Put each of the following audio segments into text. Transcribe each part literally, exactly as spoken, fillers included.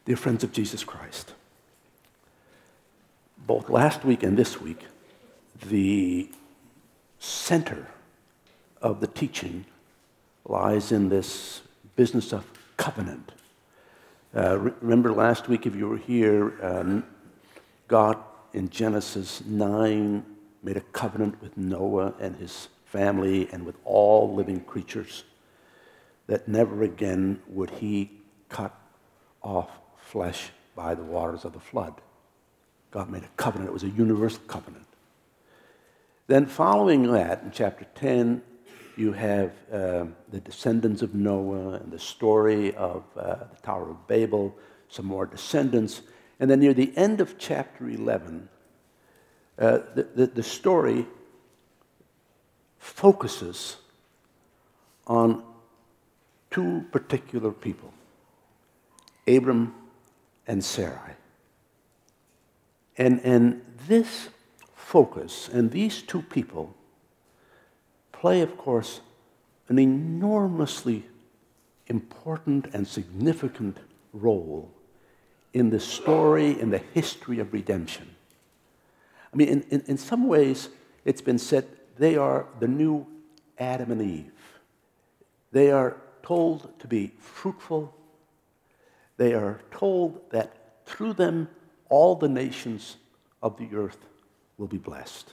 Dear friends of Jesus Christ, both last week and this week, the center of the teaching lies in this business of covenant. Uh, re- remember last week, if you were here, um, God in Genesis nine made a covenant with Noah and his family and with all living creatures that never again would he cut off flesh by the waters of the flood. God made a covenant. It was a universal covenant. Then following that, in chapter ten, you have uh, the descendants of Noah and the story of uh, the Tower of Babel, some more descendants. And then near the end of chapter eleven, uh, the, the, the story focuses on two particular people, Abram and Sarai. And, and this focus and these two people play, of course, an enormously important and significant role in the story, in the history of redemption. I mean, in, in, in some ways, it's been said they are the new Adam and Eve. They are told to be fruitful. They are told that through them, all the nations of the earth will be blessed.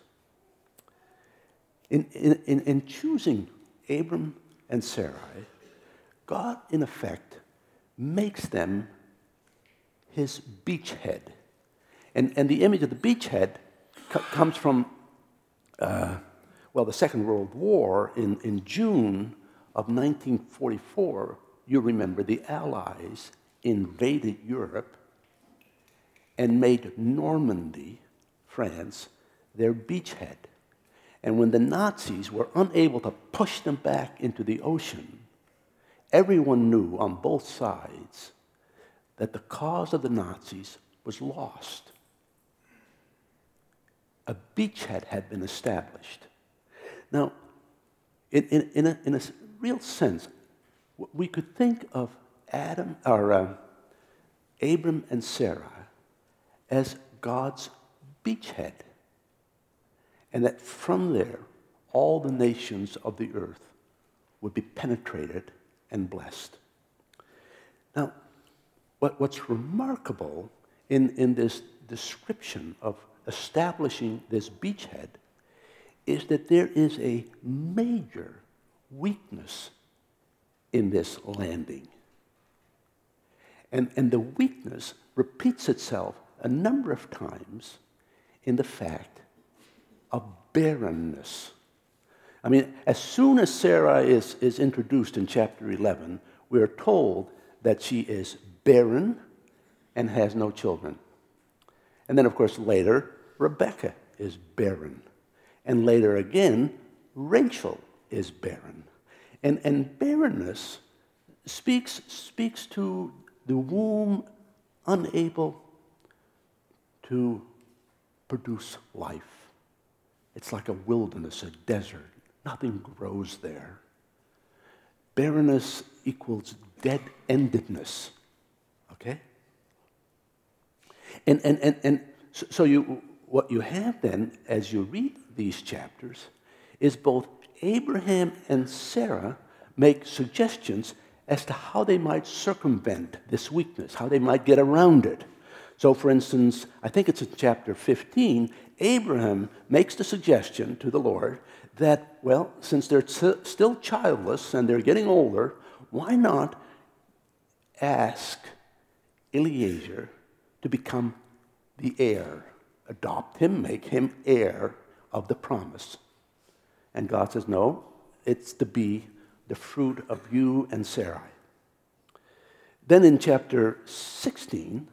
In, in, in choosing Abram and Sarai, God, in effect, makes them his beachhead. And, and the image of the beachhead co- comes from, uh, well, the Second World War. In, in June of nineteen forty-four, you remember the Allies invaded Europe and made Normandy, France, their beachhead. And when the Nazis were unable to push them back into the ocean, everyone knew on both sides that the cause of the Nazis was lost. A beachhead had been established. Now, in, in, in, a, in a real sense, we could think of Adam or uh, Abram and Sarah as God's beachhead, and that from there, all the nations of the earth would be penetrated and blessed. Now, what, what's remarkable in, in this description of establishing this beachhead is that there is a major weakness in this landing. And, and the weakness repeats itself a number of times in the fact of barrenness. I mean, as soon as Sarah is, is introduced in chapter eleven, we are told that she is barren and has no children. And then, of course, later, Rebekah is barren. And later again, Rachel is barren. And, and barrenness speaks, speaks to the womb unable to produce life. It's like a wilderness, a desert. Nothing grows there. Barrenness equals dead-endedness. Okay? And, and, and, and so you, what you have then, as you read these chapters, is both Abraham and Sarah make suggestions as to how they might circumvent this weakness, how they might get around it. So, for instance, I think it's in chapter fifteen, Abraham makes the suggestion to the Lord that, well, since they're still childless and they're getting older, why not ask Eliezer to become the heir, adopt him, make him heir of the promise. And God says, no, it's to be the fruit of you and Sarai. Then in chapter sixteen,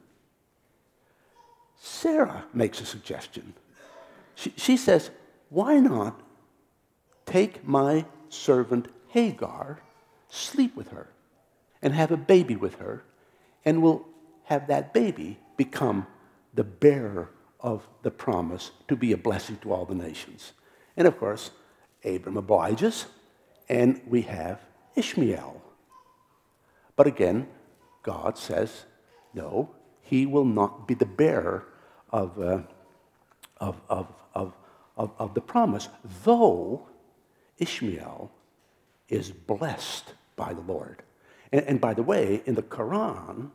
Sarah makes a suggestion. She, she says, why not take my servant Hagar, sleep with her, and have a baby with her, and we'll have that baby become the bearer of the promise to be a blessing to all the nations. And of course, Abram obliges, and we have Ishmael. But again, God says, No, he will not be the bearer of, uh, of, of, of, of, of the promise, though Ishmael is blessed by the Lord. And, and by the way, in the Quran,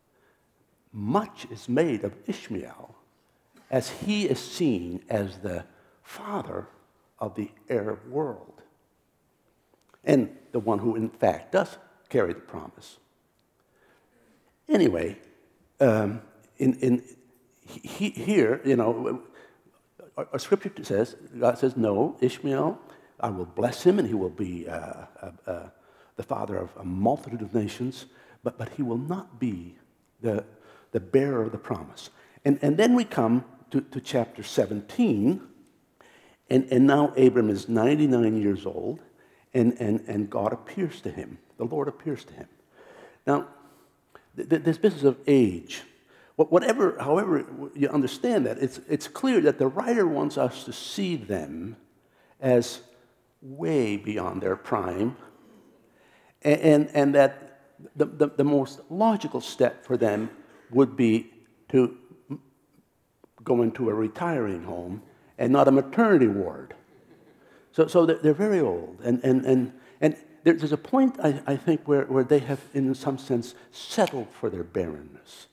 much is made of Ishmael as he is seen as the father of the Arab world, and the one who in fact does carry the promise. Anyway, um, in, in he, here, you know, our, our scripture says, God says, no, Ishmael, I will bless him, and he will be uh, uh, uh, the father of a multitude of nations, but, but he will not be the, the bearer of the promise. And, and then we come to, to chapter seventeen, and, and now Abram is ninety-nine years old, and, and, and God appears to him. The Lord appears to him. Now, th- th- this business of age, whatever, however you understand that, it's, it's clear that the writer wants us to see them as way beyond their prime, and, and, and that the, the, the most logical step for them would be to go into a retiring home and not a maternity ward. So, so they're, they're very old, and, and, and, and there's a point, I, I think, where, where they have, in some sense, settled for their barrenness.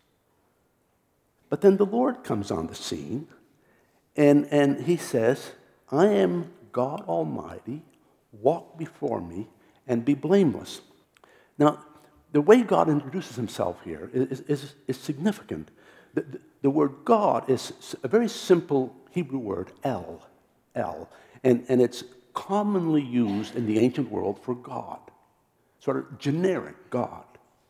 But then the Lord comes on the scene, and, and he says, I am God Almighty, walk before me, and be blameless. Now, the way God introduces himself here is, is, is significant. The, the, the word God is a very simple Hebrew word, El, El, and, and it's commonly used in the ancient world for God, sort of generic God.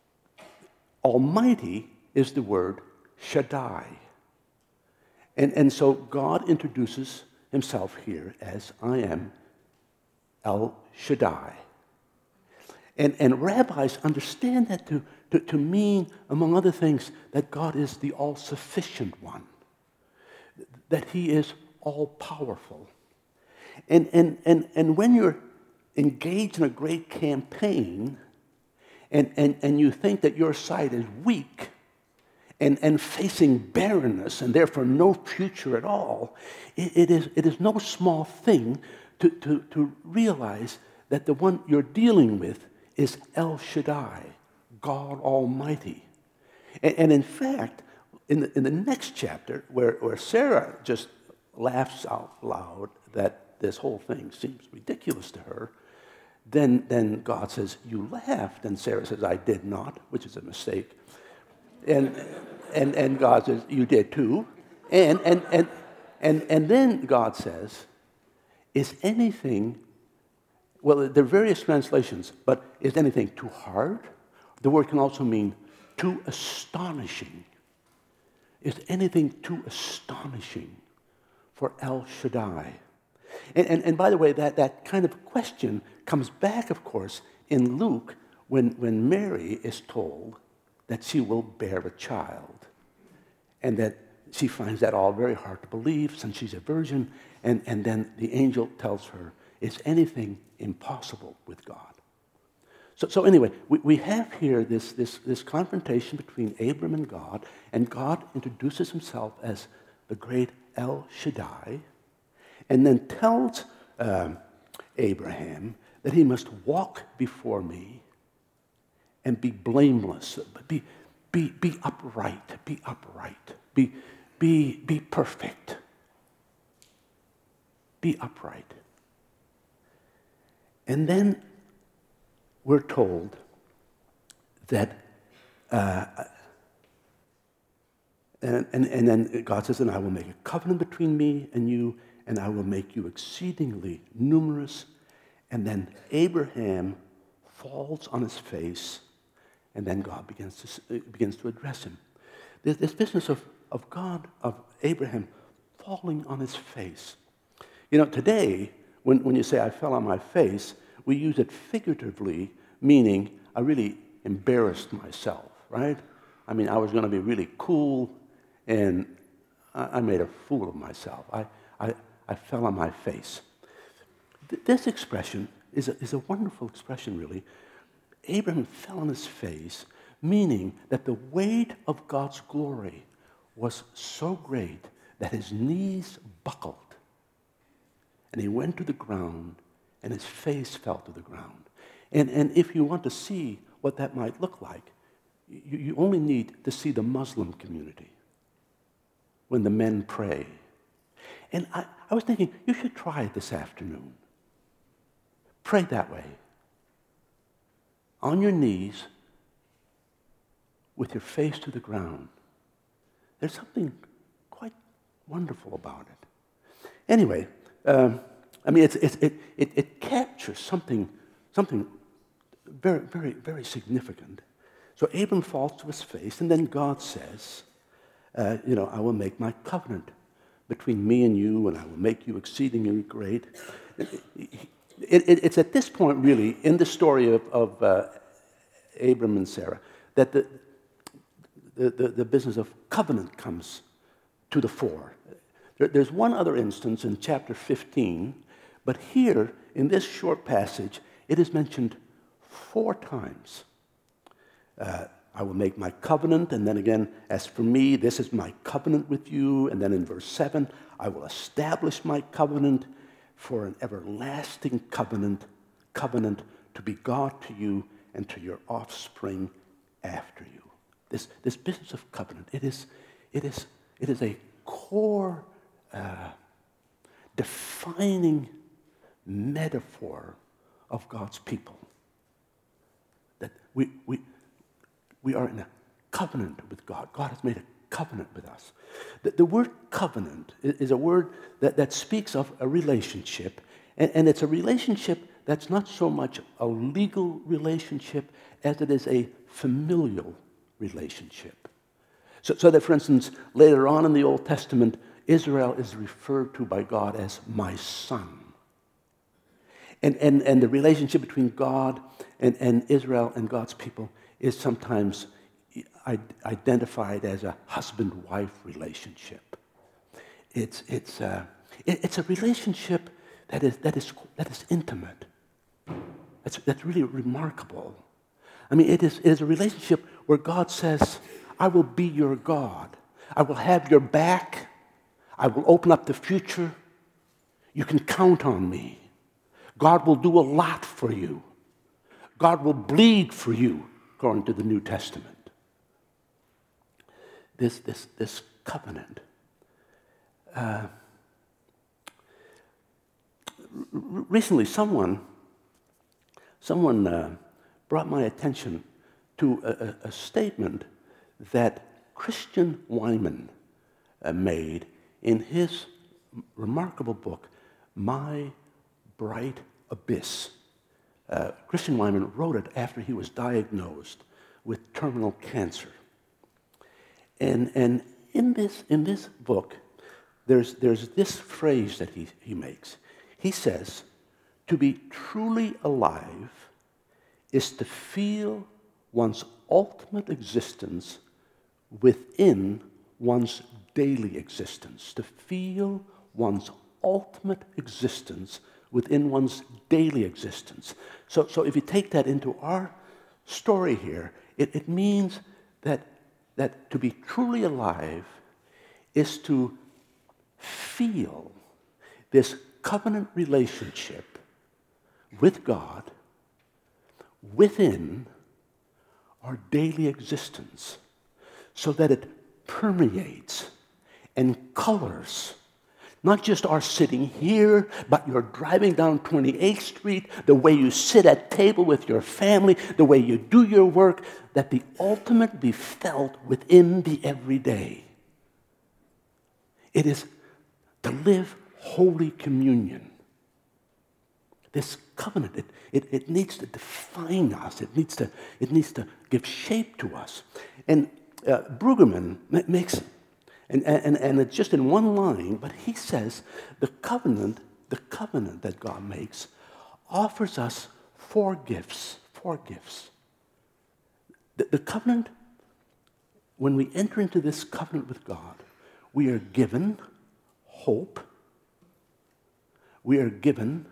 Almighty is the word Shaddai. And, and so God introduces himself here as I am El Shaddai. And, and rabbis understand that to, to, to mean, among other things, that God is the all-sufficient one, that he is all-powerful. And, and, and, and when you're engaged in a great campaign and, and, and you think that your side is weak and, and facing barrenness and therefore no future at all, it, it, is, it is no small thing to, to, to realize that the one you're dealing with is El Shaddai, God Almighty. And, and in fact, in the, in the next chapter, where, where Sarah just laughs out loud that this whole thing seems ridiculous to her, then, then God says, you laughed. And Sarah says, I did not, which is a mistake. And, and, and God says, you did too. And, and, and, and, and then God says, is anything, well, there are various translations, but is anything too hard? The word can also mean too astonishing. Is anything too astonishing for El Shaddai? And, and, and by the way, that, that kind of question comes back, of course, in Luke when, when Mary is told that she will bear a child, and that she finds that all very hard to believe since she's a virgin, and, and then the angel tells her, is anything impossible with God? So, so anyway, we, we have here this, this, this confrontation between Abram and God, and God introduces himself as the great El Shaddai, and then tells um, Abraham that he must walk before me and be blameless, be, be, be upright, be upright, be, be, be perfect, be upright. And then we're told that, uh, and, and, and then God says, and I will make a covenant between me and you, and I will make you exceedingly numerous. And then Abraham falls on his face, and then God begins to, begins to address him. This, this business of, of God, of Abraham falling on his face. You know, today, when, when you say I fell on my face, we use it figuratively, meaning I really embarrassed myself, right? I mean, I was going to be really cool, and I, I made a fool of myself. I, I, I fell on my face. Th- this expression is a, is a wonderful expression, really. Abraham fell on his face meaning that the weight of God's glory was so great that his knees buckled, and he went to the ground, and his face fell to the ground. And, and if you want to see what that might look like, you, you only need to see the Muslim community when the men pray. And I, I was thinking, you should try it this afternoon. Pray that way. On your knees, with your face to the ground. There's something quite wonderful about it. Anyway, um, I mean, it's, it's, it, it, it captures something, something very, very, very significant. So Abram falls to his face, and then God says, uh, you know, I will make my covenant between me and you, and I will make you exceedingly great. It, it, it's at this point, really, in the story of, of uh, Abram and Sarah, that the, the, the, the business of covenant comes to the fore. There, there's one other instance in chapter fifteen, but here, in this short passage, it is mentioned four times. Uh, I will make my covenant, and then again, as for me, this is my covenant with you, and then in verse seven, I will establish my covenant for an everlasting covenant, covenant to be God to you and to your offspring after you. This, this business of covenant, it is, it is, it is a core uh, defining metaphor of God's people. That we, we, we are in a covenant with God. God has made a covenant with us. The, the word covenant is, is a word that, that speaks of a relationship, and, and it's a relationship that's not so much a legal relationship as it is a familial relationship. So, so that, for instance, later on in the Old Testament, Israel is referred to by God as my son. And, and, and the relationship between God and, and Israel and God's people is sometimes identified as a husband-wife relationship. It's, it's, uh, it, it's a relationship that is, that is, that is intimate. That's, that's really remarkable. I mean, it is, it is a relationship where God says, I will be your God. I will have your back. I will open up the future. You can count on me. God will do a lot for you. God will bleed for you, according to the New Testament. This, this, this covenant. Uh, r- recently, someone, someone uh, brought my attention to a, a, a statement that Christian Wyman uh, made in his remarkable book, My Bright Abyss. Uh, Christian Wyman wrote it after he was diagnosed with terminal cancer. And, and in, this, in this book, there's, there's this phrase that he, he makes. He says, to be truly alive is to feel one's ultimate existence within one's daily existence. To feel one's ultimate existence within one's daily existence. So, so if you take that into our story here, it, it means that, that to be truly alive is to feel this covenant relationship with God within our daily existence, so that it permeates and colors not just our sitting here, but you're driving down twenty-eighth Street, the way you sit at table with your family, the way you do your work, that the ultimate be felt within the everyday. It is to live Holy Communion. This covenant, it, it, it needs to define us. It needs to, it needs to give shape to us. And uh, Brueggemann makes, and, and, and it's just in one line, but he says the covenant, the covenant that God makes offers us four gifts, four gifts. The, the covenant, when we enter into this covenant with God, we are given hope, we are given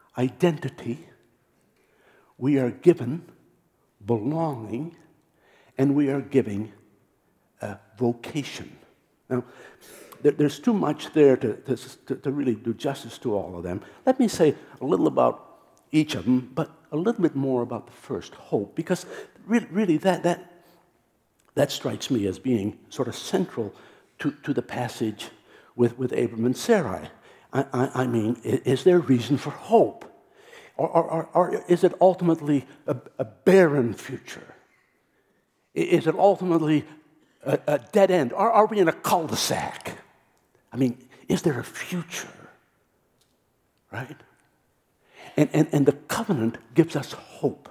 identity, we are given belonging, and we are giving a vocation. Now, there, there's too much there to, to, to really do justice to all of them. Let me say a little about each of them, but a little bit more about the first, hope, because really, really that, that, that strikes me as being sort of central to, to the passage with, with Abram and Sarai. I, I, I mean, is there reason for hope? Or, or, or is it ultimately a, a barren future? Is it ultimately a, a dead end? Or are we in a cul-de-sac? I mean, is there a future? Right? And, and, and the covenant gives us hope.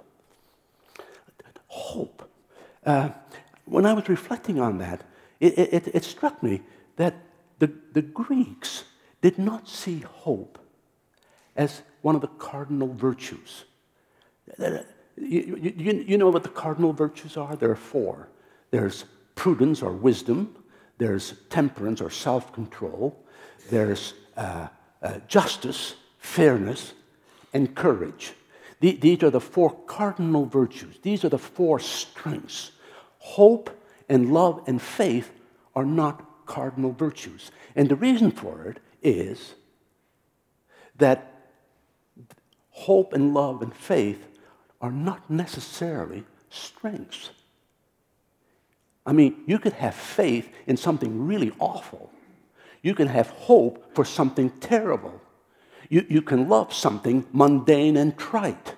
Hope. Uh, when I was reflecting on that, it, it, it struck me that the, the Greeks did not see hope as one of the cardinal virtues. You, you, you know what the cardinal virtues are? There are four. There's prudence or wisdom. There's temperance or self-control. There's uh, uh, justice, fairness, and courage. The, these are the four cardinal virtues. These are the four strengths. Hope and love and faith are not cardinal virtues. And the reason for it is that hope and love and faith are not necessarily strengths. I mean, you could have faith in something really awful. You can have hope for something terrible. You, you can love something mundane and trite.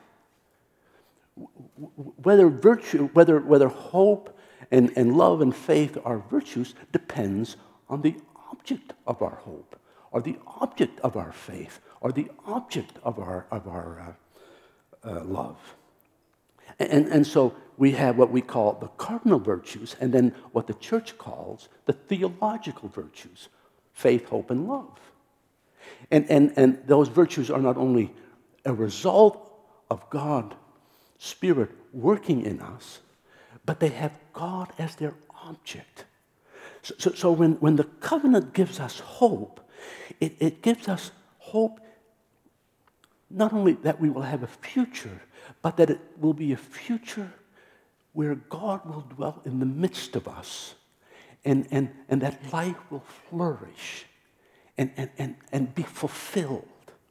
Whether virtue, whether, whether hope and, and love and faith are virtues depends on the object of our hope, or the object of our faith, or the object of our, of our uh, uh, love. And, and so we have what we call the cardinal virtues, and then what the church calls the theological virtues, faith, hope, and love. And, and, and those virtues are not only a result of God's Spirit working in us, but they have God as their object. So, so, so when, when the covenant gives us hope, it, it gives us hope not only that we will have a future, but that it will be a future where God will dwell in the midst of us, and, and, and that life will flourish and, and, and, and be fulfilled.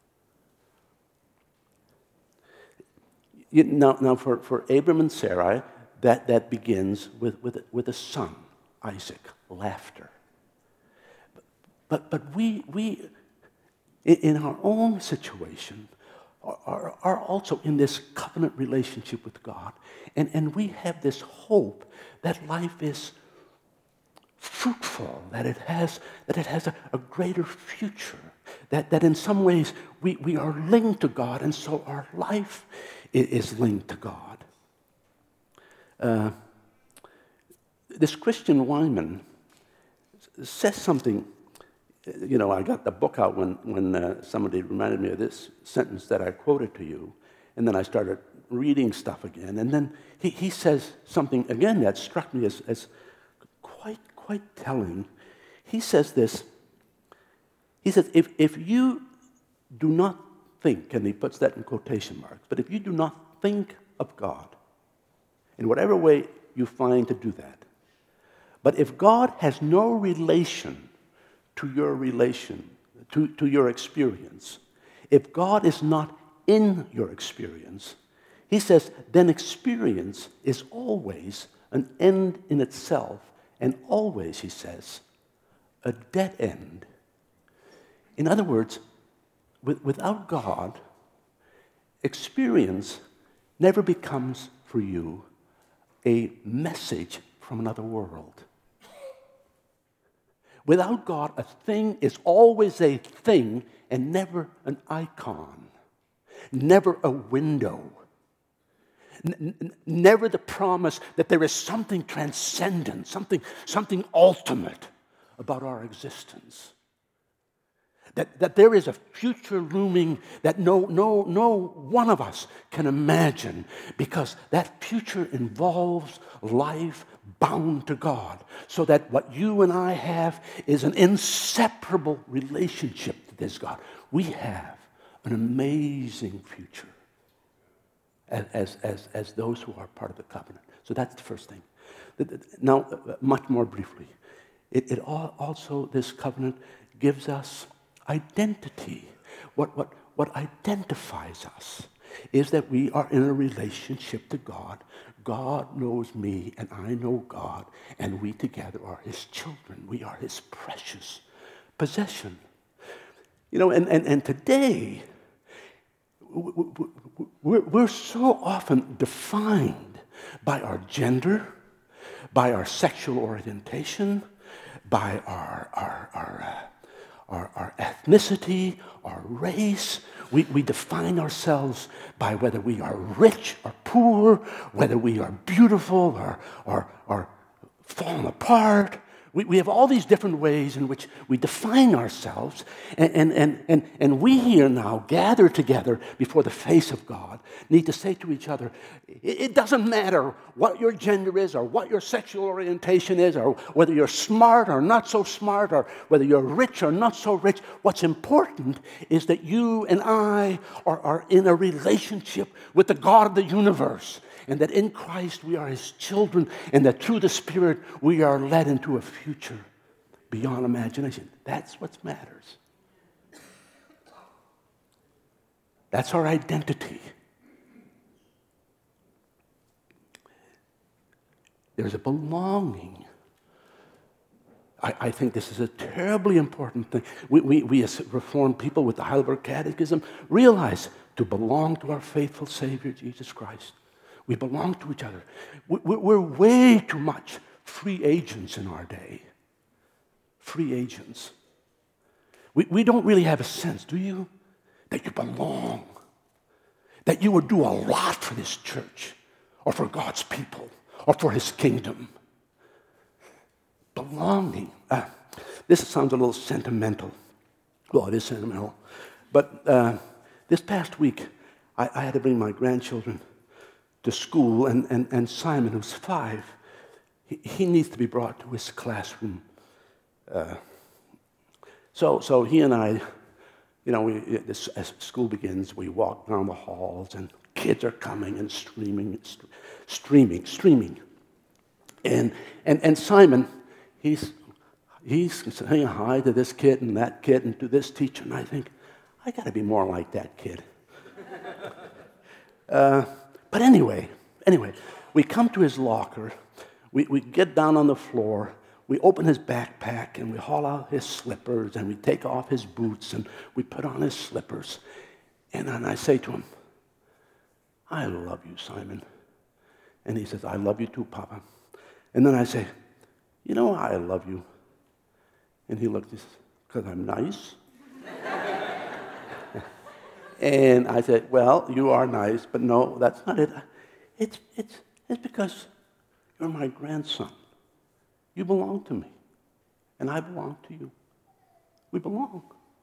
You, now, now for, for Abram and Sarai, that, that begins with, with, with a son, Isaac, laughter. But, but we, we, in our own situation, are, are also in this covenant relationship with God. And, and we have this hope that life is fruitful, that it has, that it has a, a greater future, that, that in some ways we, we are linked to God, and so our life is linked to God. Uh, this Christian Wyman says something. You know, I got the book out when, when uh, somebody reminded me of this sentence that I quoted to you, and then I started reading stuff again, and then he, he says something again that struck me as, as quite, quite telling. He says this, he says, if, if you do not think, and he puts that in quotation marks, but if you do not think of God, in whatever way you find to do that, but if God has no relation to your relation, to, to your experience, if God is not in your experience, he says, then experience is always an end in itself, and always, he says, a dead end. In other words, with, without God, experience never becomes for you a message from another world. Without God, a thing is always a thing and never an icon, never a window, N- n- never the promise that there is something transcendent, something, something ultimate about our existence. That, that there is a future looming that no, no, no one of us can imagine, because that future involves life bound to God, so that what you and I have is an inseparable relationship to this God. We have an amazing future as, as, as, as those who are part of the covenant. So that's the first thing. Now, uh, much more briefly, it, it also, this covenant gives us identity. What, what, what identifies us is that we are in a relationship to God. God knows me, and I know God, and we together are his children. We are his precious possession. You know, and, and, and today, we're, we're so often defined by our gender, by our sexual orientation, by our, our, our, uh, our, our ethnicity, our race. We, we define ourselves by whether we are rich or poor, whether we are beautiful or, or, or fallen apart. We, we have all these different ways in which we define ourselves, and, and, and, and, and we here now, gathered together before the face of God, need to say to each other, it, it doesn't matter what your gender is or what your sexual orientation is or whether you're smart or not so smart or whether you're rich or not so rich. What's important is that you and I are, are in a relationship with the God of the universe, and that in Christ we are his children, and that through the Spirit we are led into a future beyond imagination. That's what matters. That's our identity. There's a belonging. I, I think this is a terribly important thing. We, we, we as Reformed people with the Heidelberg Catechism realize to belong to our faithful Savior, Jesus Christ. We belong to each other. We're way too much free agents in our day. Free agents. We, we don't really have a sense, do you, that you belong, that you would do a lot for this church or for God's people or for his kingdom. Belonging. Uh, this sounds a little sentimental. Well, it is sentimental. But uh, this past week, I, I had to bring my grandchildren to school, and, and, and Simon, who's five, he, he needs to be brought to his classroom. Uh, so, so he and I, you know, we, this, as school begins, we walk down the halls, and kids are coming and streaming, st- streaming, streaming. And, and, and Simon, he's, he's saying hi to this kid and that kid and to this teacher, and I think, I got to be more like that kid. uh, But anyway, anyway, we come to his locker, we, we get down on the floor, we open his backpack, and we haul out his slippers, and we take off his boots, and we put on his slippers. And then I say to him, I love you, Simon. And he says, I love you too, Papa. And then I say, you know why I love you? And he looked, he says, because I'm nice. And I said, well, you are nice, but no, that's not it. It's, it's, it's because you're my grandson. You belong to me, and I belong to you. We belong.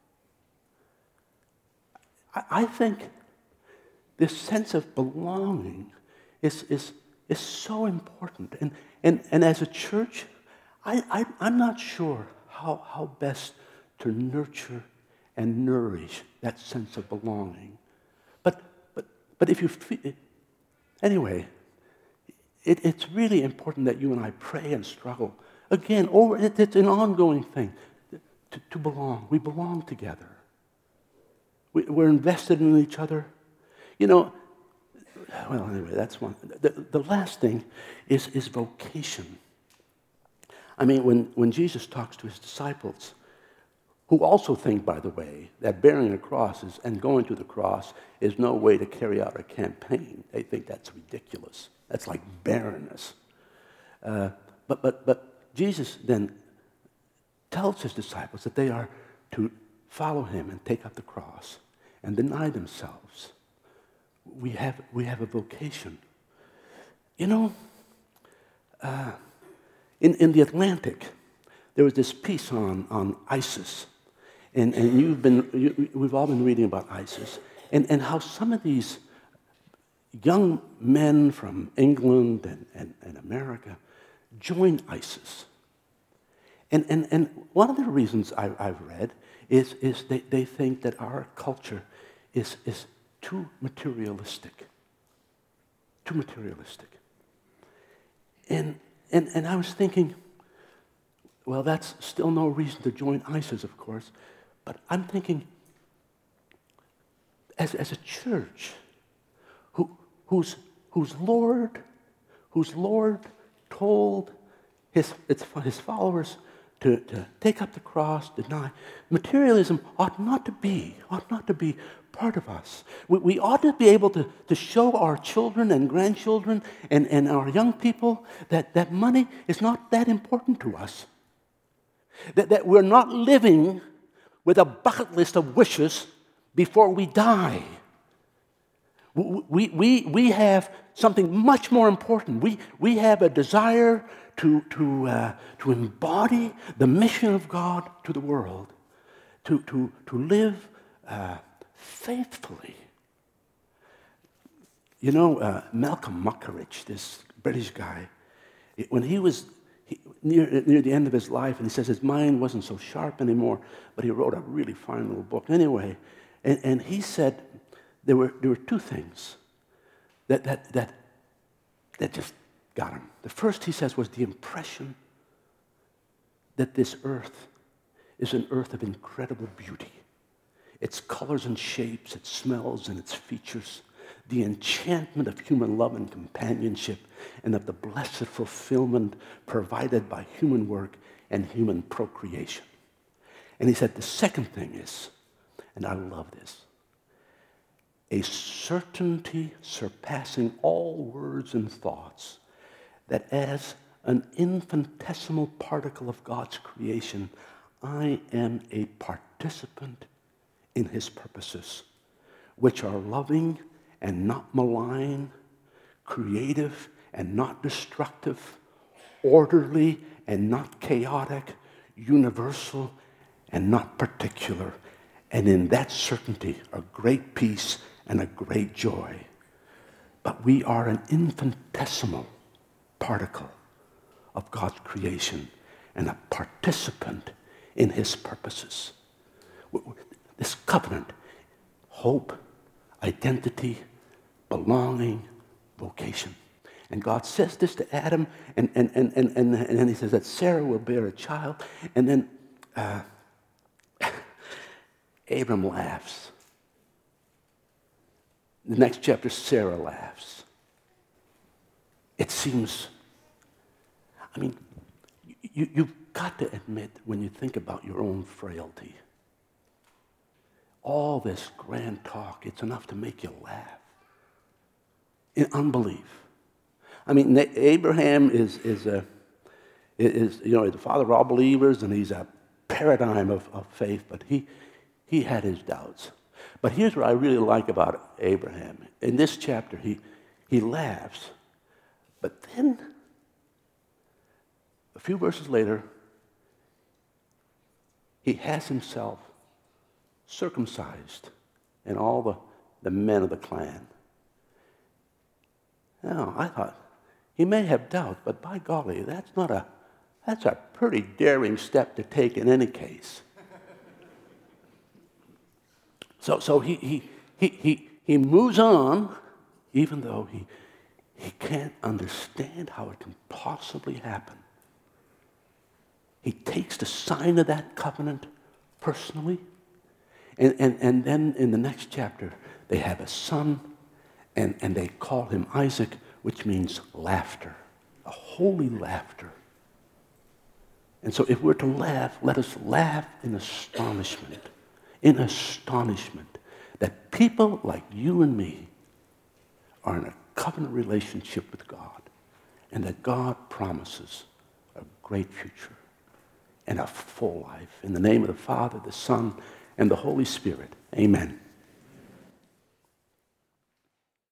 I, I think this sense of belonging is, is, is so important. And, and, and as a church, I, I, I'm not sure how, how best to nurture and nourish that sense of belonging. But but but if you feel, anyway, it, it's really important that you and I pray and struggle. Again, over it, it's an ongoing thing to, to belong. We belong together. We, we're invested in each other. You know, well, anyway, that's one. The, the last thing is, is vocation. I mean, when, when Jesus talks to his disciples, who also think, by the way, that bearing a cross is, and going to the cross is no way to carry out a campaign. They think that's ridiculous. That's like barrenness. Uh, but, but, but Jesus then tells his disciples that they are to follow him and take up the cross and deny themselves. We have, we have a vocation. You know, uh, in, in the Atlantic, there was this piece on, on ISIS. And, and you've been, you, we've all been reading about ISIS, and, and how some of these young men from England and, and, and America joined ISIS. And, and, and one of the reasons I, I've read is, is they, they think that our culture is, is too materialistic. Too materialistic. And, and, and I was thinking, well, that's still no reason to join ISIS, of course, but I'm thinking, as, as a church, who, whose, whose Lord, whose Lord told his, his followers to, to take up the cross, deny, materialism ought not to be, ought not to be part of us. We, we ought to be able to, to show our children and grandchildren and, and our young people that, that money is not that important to us. That, that we're not living with a bucket list of wishes before we die. We, we, we have something much more important. We, we have a desire to, to, uh, to embody the mission of God to the world, to, to, to live uh, faithfully. You know, uh, Malcolm Muggeridge, this British guy, when he was he, near, near the end of his life, and he says his mind wasn't so sharp anymore, but he wrote a really fine little book anyway, and, and he said there were, there were two things that, that, that, that just got him. The first, he says, was the impression that this earth is an earth of incredible beauty. Its colors and shapes, its smells and its features, the enchantment of human love and companionship, and of the blessed fulfillment provided by human work and human procreation. And he said the second thing is, and I love this, a certainty surpassing all words and thoughts, that as an infinitesimal particle of God's creation, I am a participant in his purposes, which are loving and not malign, creative and not destructive, orderly and not chaotic, universal and not particular, and in that certainty a great peace and a great joy. But we are an infinitesimal particle of God's creation and a participant in his purposes. This covenant, hope, identity, belonging, vocation. And God says this to Adam, and, and, and, and, and, and then he says that Sarah will bear a child, and then uh, Abram laughs. The next chapter, Sarah laughs. It seems, I mean, you, you've got to admit when you think about your own frailty, all this grand talk, it's enough to make you laugh in unbelief. I mean, Abraham is, is, a, is you know, the father of all believers, and he's a paradigm of, of faith, but he, he had his doubts. But here's what I really like about Abraham. In this chapter, he, he laughs, but then a few verses later, he has himself circumcised and all the, the men of the clan. Now, I thought, he may have doubt, but by golly, that's not a, that's a pretty daring step to take in any case. So, so he, he, he, he, he moves on, even though he, he can't understand how it can possibly happen. He takes the sign of that covenant personally, and, and, and then in the next chapter, they have a son, and, and they call him Isaac, which means laughter, a holy laughter. And so if we're to laugh, let us laugh in astonishment, in astonishment that people like you and me are in a covenant relationship with God, and that God promises a great future and a full life. In the name of the Father, the Son, and the Holy Spirit, amen.